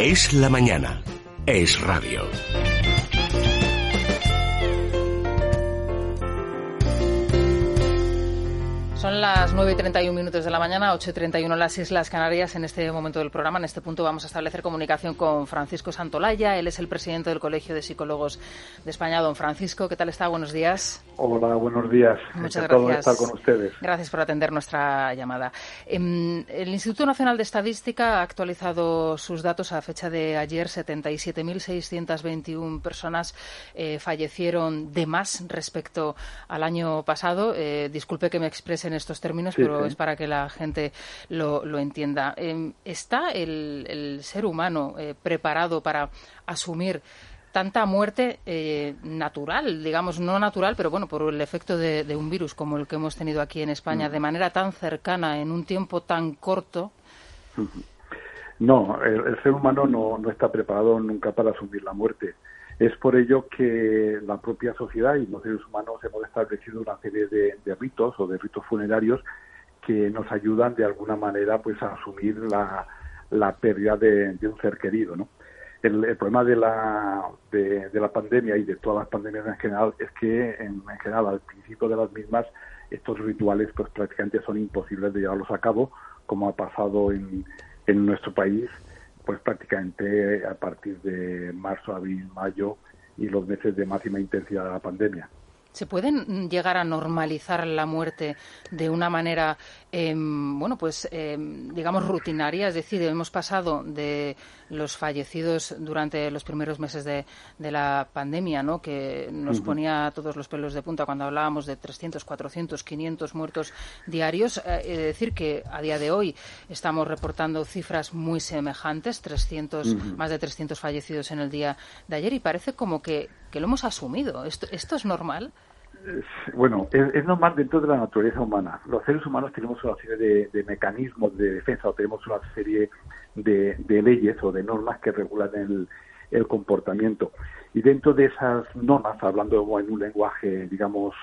Es la mañana. Es radio. Son las 9:31 de la mañana, 8:31 las Islas Canarias. En este momento del programa, en este punto, vamos a establecer comunicación con Francisco Santolaya. Él es el presidente del Colegio de Psicólogos de España. Don Francisco, ¿qué tal está? Buenos días. Hola, buenos días. Muchas Encantado gracias. de estar con ustedes. Gracias por atender nuestra llamada. El Instituto Nacional de Estadística ha actualizado sus datos a fecha de ayer. 77.621 personas fallecieron de más respecto al año pasado. Disculpe que me exprese en estos términos, pero es para que la gente lo entienda. ¿Está el ser humano preparado para asumir tanta muerte natural, digamos, no natural, pero bueno, por el efecto de un virus como el que hemos tenido aquí en España, de manera tan cercana, en un tiempo tan corto? No, el ser humano no está preparado nunca para asumir la muerte. Es por ello que la propia sociedad y los seres humanos hemos establecido una serie de ritos o de ritos funerarios que nos ayudan de alguna manera pues a asumir la pérdida de un ser querido, ¿no? El problema de la pandemia y de todas las pandemias en general es que en general al principio de las mismas estos rituales pues prácticamente son imposibles de llevarlos a cabo, como ha pasado en nuestro país pues prácticamente a partir de marzo, abril, mayo y los meses de máxima intensidad de la pandemia. ¿Se pueden llegar a normalizar la muerte de una manera, digamos, rutinaria? Es decir, hemos pasado de los fallecidos durante los primeros meses de la pandemia, ¿no?, que nos ponía todos los pelos de punta cuando hablábamos de 300, 400, 500 muertos diarios. Es decir, que a día de hoy estamos reportando cifras muy semejantes, más de 300 fallecidos en el día de ayer, y parece como que lo hemos asumido. ¿Esto es normal? Bueno, es normal dentro de la naturaleza humana. Los seres humanos tenemos una serie de mecanismos de defensa, o tenemos una serie de leyes o de normas que regulan el comportamiento. Y dentro de esas normas, hablando en un lenguaje, digamos,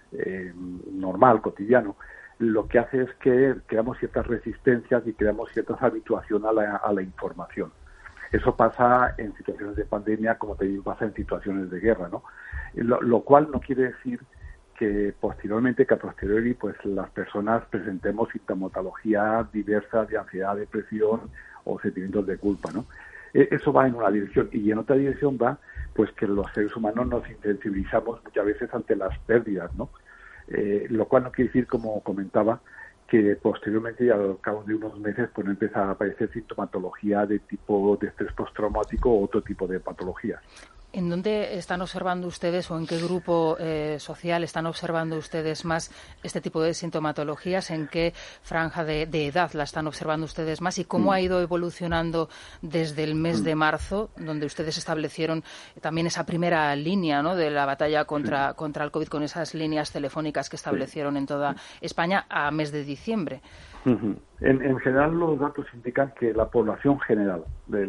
normal, cotidiano, lo que hace es que creamos ciertas resistencias y creamos cierta habituación a la información. Eso pasa en situaciones de pandemia como también pasa en situaciones de guerra, ¿no? Lo cual no quiere decir que a posteriori, pues las personas presentemos sintomatología diversa de ansiedad, depresión o sentimientos de culpa, ¿no? Eso va en una dirección, y en otra dirección va pues que los seres humanos nos insensibilizamos muchas veces ante las pérdidas, ¿no? Lo cual no quiere decir, como comentaba, que posteriormente y al cabo de unos meses pues empieza a aparecer sintomatología de tipo de estrés postraumático o otro tipo de patologías. ¿En dónde están observando ustedes o en qué grupo social están observando ustedes más este tipo de sintomatologías? ¿En qué franja de edad la están observando ustedes más? ¿Y cómo ha ido evolucionando desde el mes de marzo, donde ustedes establecieron también esa primera línea, ¿no?, de la batalla contra el COVID, con esas líneas telefónicas que establecieron en toda España, a mes de diciembre? En general, los datos indican que la población general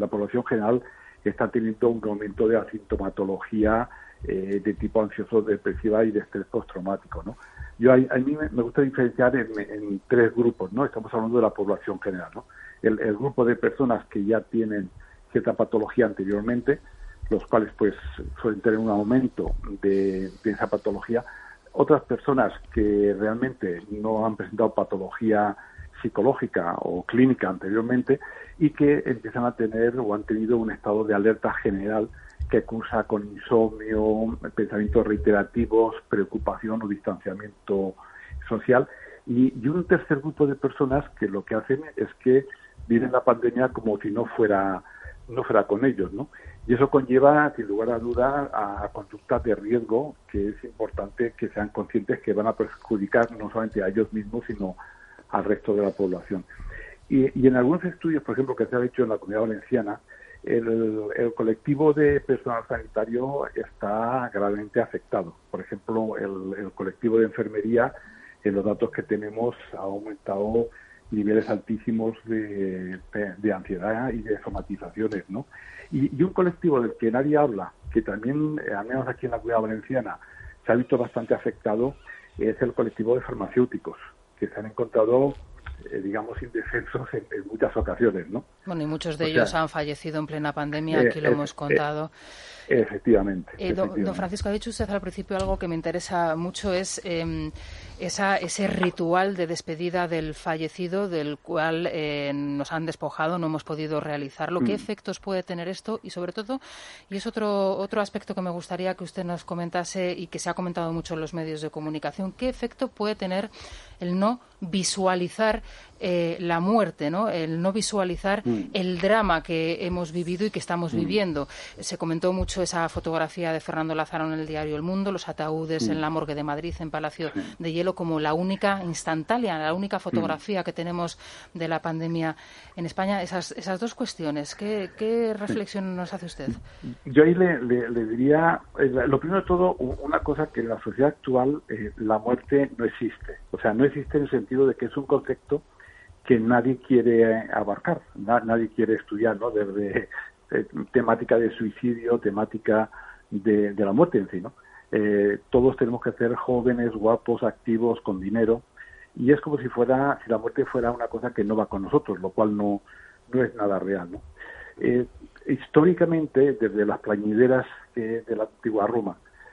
está teniendo un aumento de asintomatología de tipo ansioso-depresiva y de estrés postraumático, ¿no? A mí me gusta diferenciar en tres grupos, ¿no? Estamos hablando de la población general, ¿no? El grupo de personas que ya tienen cierta patología anteriormente, los cuales pues suelen tener un aumento de esa patología. Otras personas que realmente no han presentado patología psicológica o clínica anteriormente y que empiezan a tener o han tenido un estado de alerta general que cursa con insomnio, pensamientos reiterativos, preocupación o distanciamiento social, y un tercer grupo de personas que lo que hacen es que viven la pandemia como si no fuera con ellos, ¿no? Y eso conlleva, sin lugar a duda, a conductas de riesgo que es importante que sean conscientes que van a perjudicar no solamente a ellos mismos, sino al resto de la población. Y en algunos estudios, por ejemplo, que se ha hecho en la Comunidad Valenciana, el colectivo de personal sanitario está gravemente afectado. Por ejemplo, el colectivo de enfermería, en los datos que tenemos, ha aumentado niveles altísimos de ansiedad y de somatizaciones, ¿no? Y un colectivo del que nadie habla, que también, al menos aquí en la Comunidad Valenciana, se ha visto bastante afectado, es el colectivo de farmacéuticos, que se han encontrado digamos, indefensos en muchas ocasiones, ¿no? Bueno, y muchos de ellos han fallecido en plena pandemia, aquí lo hemos contado. Efectivamente. Don Francisco, ha dicho usted al principio algo que me interesa mucho, es ese ritual de despedida del fallecido, del cual nos han despojado, no hemos podido realizarlo. ¿Qué efectos puede tener esto? Y sobre todo, y es otro aspecto que me gustaría que usted nos comentase y que se ha comentado mucho en los medios de comunicación, ¿qué efecto puede tener el no visualizar la muerte, ¿no? El no visualizar el drama que hemos vivido y que estamos viviendo? Se comentó mucho esa fotografía de Fernando Lázaro en el diario El Mundo, los ataúdes en la morgue de Madrid, en Palacio de Hielo, como la única instantánea, la única fotografía que tenemos de la pandemia en España. Esas dos cuestiones, ¿qué reflexión nos hace usted? Yo ahí le diría, lo primero de todo, una cosa, que en la sociedad actual la muerte no existe. O sea, no existe en el sentido de que es un concepto que nadie quiere abarcar, nadie quiere estudiar, ¿no? Desde temática de suicidio, temática de la muerte en sí, ¿no? Todos tenemos que ser jóvenes, guapos, activos, con dinero, y es como si la muerte fuera una cosa que no va con nosotros, lo cual no es nada real, ¿no? Históricamente, desde las plañideras de la antigua Roma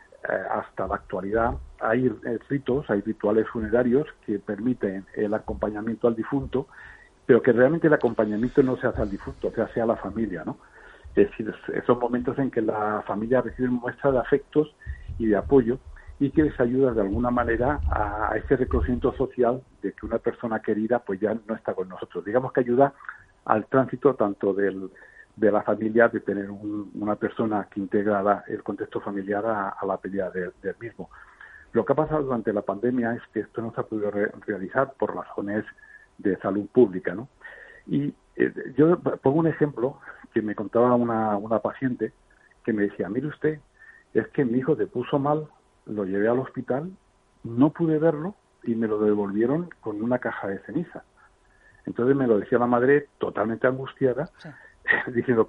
hasta la actualidad, hay rituales funerarios que permiten el acompañamiento al difunto, pero que realmente el acompañamiento no se hace al difunto, se hace a la familia, ¿no? Es decir, son momentos en que la familia recibe muestras de afectos y de apoyo, y que les ayuda de alguna manera a ese reconocimiento social de que una persona querida pues ya no está con nosotros. Digamos que ayuda al tránsito tanto de la familia, de tener una persona que integra el contexto familiar a la pérdida del mismo. Lo que ha pasado durante la pandemia es que esto no se ha podido realizar por razones de salud pública, ¿no? Y yo pongo un ejemplo que me contaba una paciente que me decía: mire usted, es que mi hijo se puso mal, lo llevé al hospital, no pude verlo y me lo devolvieron con una caja de ceniza. Entonces me lo decía la madre totalmente angustiada, sí, diciendo,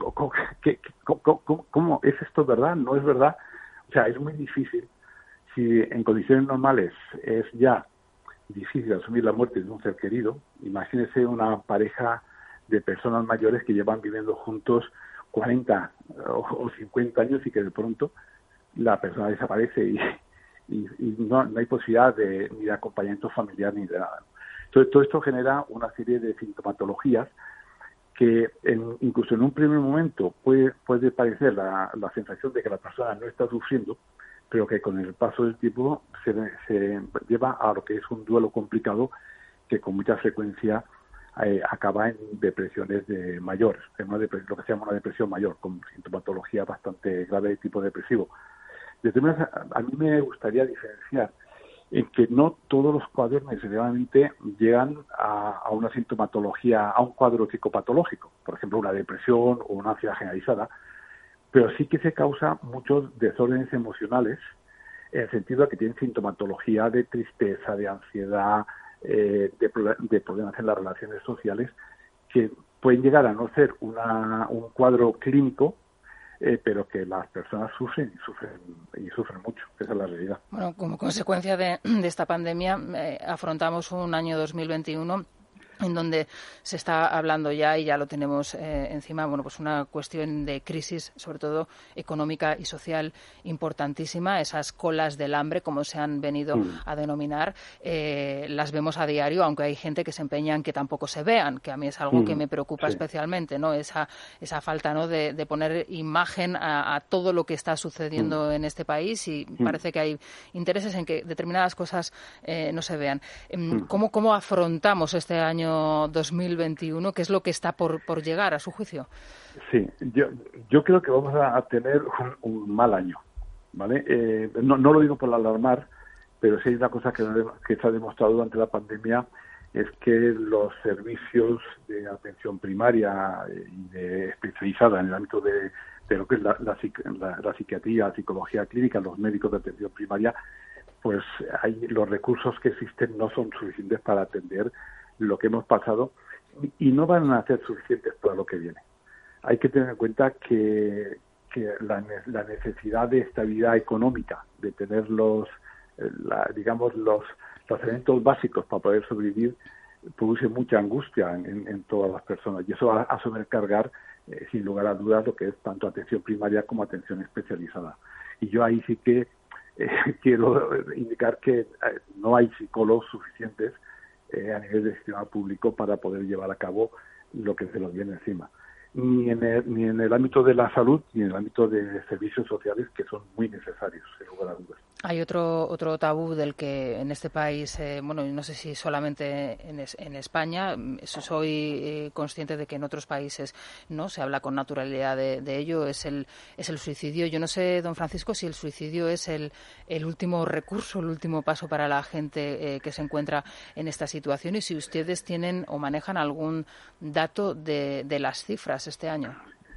¿cómo es esto verdad? ¿No es verdad? O sea, es muy difícil. Si en condiciones normales es ya difícil asumir la muerte de un ser querido, imagínese una pareja de personas mayores que llevan viviendo juntos 40 o 50 años y que de pronto la persona desaparece y no hay posibilidad ni de acompañamiento familiar ni de nada. Entonces, todo esto genera una serie de sintomatologías que incluso en un primer momento puede parecer la sensación de que la persona no está sufriendo, pero que con el paso del tiempo se lleva a lo que es un duelo complicado que con mucha frecuencia acaba en depresiones mayores, en lo que se llama una depresión mayor, con sintomatología bastante grave de tipo depresivo. Desde a mí me gustaría diferenciar en que no todos los cuadros necesariamente llegan a una sintomatología, a un cuadro psicopatológico, por ejemplo una depresión o una ansiedad generalizada, pero sí que se causa muchos desórdenes emocionales, en el sentido de que tienen sintomatología de tristeza, de ansiedad, de problemas en las relaciones sociales, que pueden llegar a no ser un cuadro clínico, pero que las personas sufren mucho. Esa es la realidad. Bueno, como consecuencia de esta pandemia, afrontamos un año 2021 en donde se está hablando ya, y ya lo tenemos encima, bueno, pues una cuestión de crisis, sobre todo económica y social, importantísima. Esas colas del hambre, como se han venido a denominar, las vemos a diario, aunque hay gente que se empeña en que tampoco se vean, que a mí es algo que me preocupa especialmente, ¿no? Esa falta, ¿no?, de poner imagen a todo lo que está sucediendo en este país, y parece que hay intereses en que determinadas cosas no se vean. ¿Cómo afrontamos este año 2021? ¿Qué es lo que está por llegar, a su juicio? Sí, yo creo que vamos a tener un mal año, ¿vale? No lo digo por alarmar, pero sí hay una cosa que se ha demostrado durante la pandemia, es que los servicios de atención primaria y especializada en el ámbito de lo que es la psiquiatría, la psicología clínica, los médicos de atención primaria, pues los recursos que existen no son suficientes para atender lo que hemos pasado, y no van a ser suficientes para lo que viene. Hay que tener en cuenta que la necesidad de estabilidad económica, de tener los elementos básicos para poder sobrevivir, produce mucha angustia en todas las personas, y eso va a sobrecargar, sin lugar a dudas, lo que es tanto atención primaria como atención especializada. Y yo ahí sí que quiero indicar que no hay psicólogos suficientes a nivel del sistema público para poder llevar a cabo lo que se nos viene encima. Ni en el ámbito de la salud, ni en el ámbito de servicios sociales, que son muy necesarios, sin lugar a dudas. Hay otro tabú del que en este país, no sé si solamente en España, soy consciente de que en otros países no se habla con naturalidad de ello, es el suicidio. Yo no sé, don Francisco, si el suicidio es el último recurso, el último paso para la gente que se encuentra en esta situación, y si ustedes tienen o manejan algún dato de las cifras este año.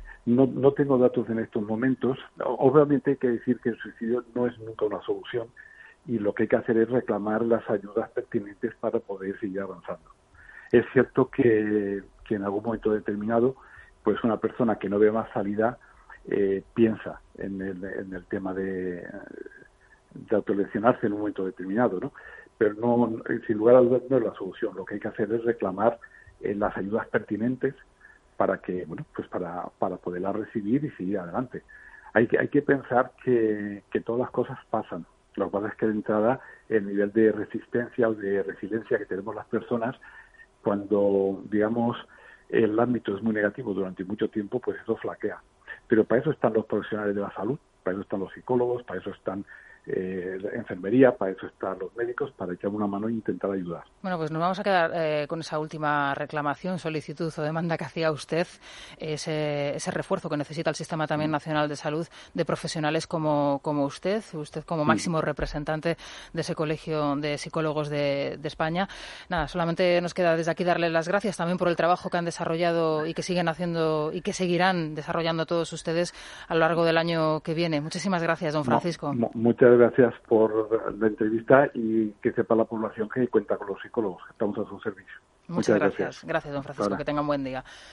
No tengo datos en estos momentos. Obviamente hay que decir que el suicidio no es nunca una solución, y lo que hay que hacer es reclamar las ayudas pertinentes para poder seguir avanzando. Es cierto que en algún momento determinado, pues una persona que no ve más salida piensa en el tema de autolesionarse en un momento determinado, ¿no? Pero no, sin lugar a dudas, no es la solución. Lo que hay que hacer es reclamar las ayudas pertinentes para que, para poderla recibir y seguir adelante. Hay que pensar que todas las cosas pasan. Lo que pasa es que de entrada el nivel de resistencia o de resiliencia que tenemos las personas, cuando, digamos, el ámbito es muy negativo durante mucho tiempo, pues eso flaquea. Pero para eso están los profesionales de la salud, para eso están los psicólogos, para eso están la enfermería, para eso están los médicos, para echar una mano e intentar ayudar. Bueno, pues nos vamos a quedar con esa última reclamación, solicitud o demanda que hacía usted, ese refuerzo que necesita el Sistema también Nacional de Salud de profesionales como usted como máximo representante de ese Colegio de Psicólogos de España. Nada, solamente nos queda desde aquí darle las gracias también por el trabajo que han desarrollado y que siguen haciendo y que seguirán desarrollando todos ustedes a lo largo del año que viene. Muchísimas gracias, don Francisco. Muchas gracias por la entrevista, y que sepa la población que cuenta con los psicólogos, que estamos a su servicio. Muchas gracias. Gracias, don Francisco. Que tenga un buen día.